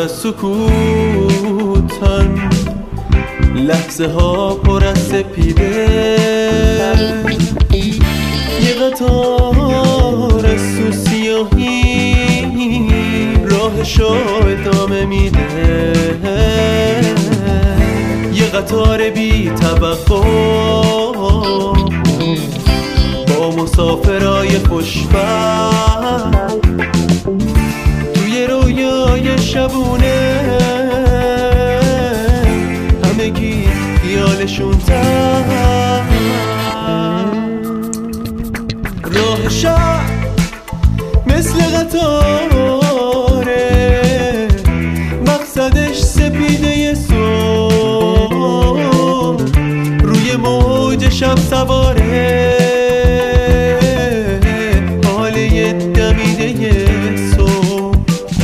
از سکوتن، لحظه ها پر از سپیده، یه قطار از تو سیاهی راهشو ادامه میده، یه قطار بی توقع با مسافرای خوشبخت توی رویای شبونه، همگی خیالشون تن. راه شب مثل قطاره، مقصدش سپیده صبح، روی موج شب سواره، حال یه دمیده صبح.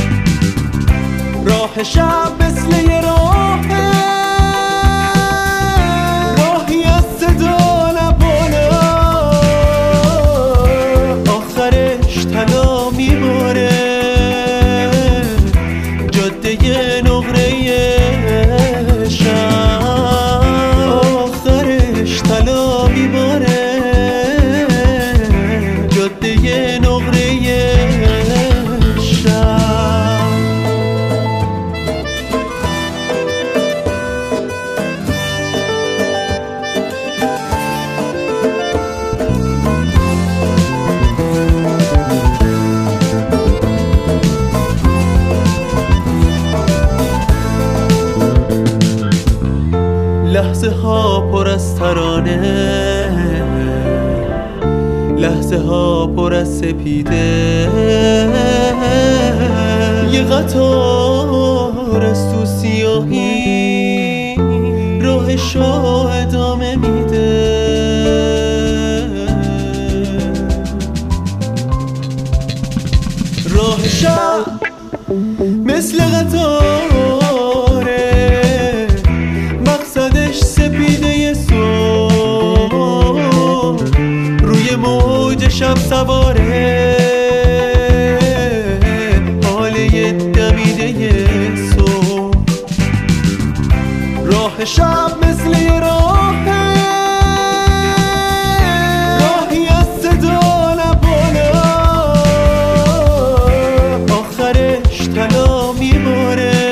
راه شب مثل یه راهه، راهی از صدا لبانه، آخرش طلا میباره، جاده نقره شب، آخرش طلا میباره، جاده نقره شب. لحظه ها پر از ترانه، لحظه ها پر از سپیده، یه قطار از تو سیاهی راهشو ادامه میده، راه شب مثل قطاره، مقصدش سپیده صبح، روی موج شب سواره، حال یه دمیده صبح. راه شب مثل یه راهه، راهی از صدا لبانه، آخرش طلا میباره،